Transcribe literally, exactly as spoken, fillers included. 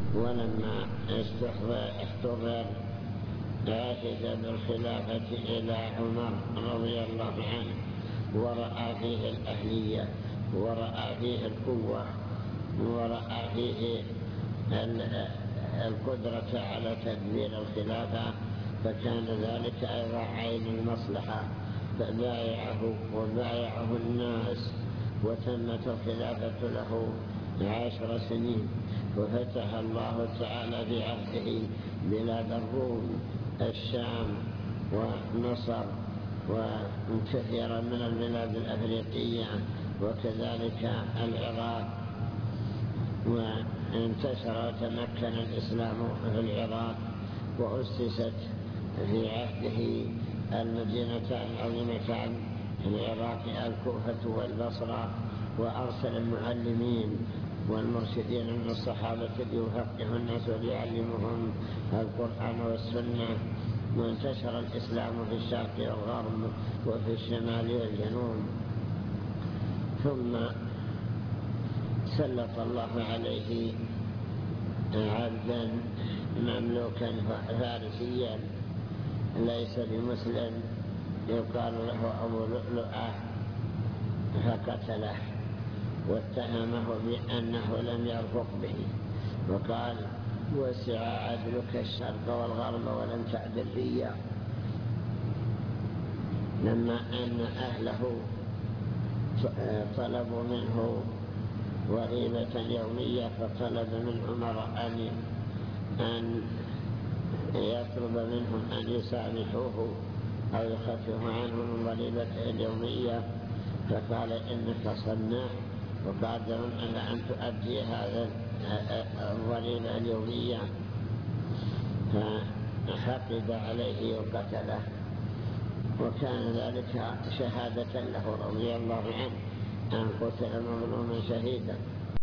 ولما احتضر عهد بالخلافة إلى عمر رضي الله عنه ورأى فيه الأهلية ورأى فيه القوة ورأى فيه القدرة على تدبير الخلافة، فكان ذلك أيضا عين المصلحة، فبايعه وبايعه الناس، وتمت الخلافة له عشر سنين، وفتح الله تعالى في عهده بلاد الروم، الشام ومصر وكثيرا من البلاد الأفريقية، وكذلك العراق، وانتشر وتمكن الإسلام في العراق، وأسست في عهده المدينتان العظيمتان في العراق الكوفة والبصرة، وأرسل المعلمين والمرشدين من الصحابة ليفقهوا الناس وليعلمهم القرآن والسنة، وانتشر الإسلام في الشرق والغرب وفي الشمال والجنوب. ثم سلط الله عليه عبدا مملوكا فارسيا ليس بمسلم يقال له أبو لؤلؤة، فقتله واتهمه بأنه لم يرفق به، وقال: وسع عدلك الشرق والغرب ولم تعدل فيا. لما أن أهله طلبوا منه ضريبة يومية، فطلب من عمر أن أن يطلب منهم أن يسامحوه أو يخففوا عنه من ضريبته اليومية، فقال: إنك صناع وقادر على أن تؤدي هذا الضريبة اليومية، فحقد عليه وقتله، وكان ذلك شهادة له رضي الله عنه أن قتل مظلوما شهيدا.